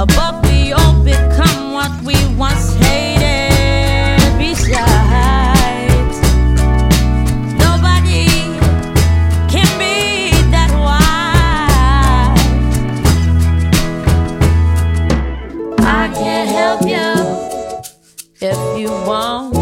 but we all become what we once hated. Besides, nobody can be that wise. I can't help you if you want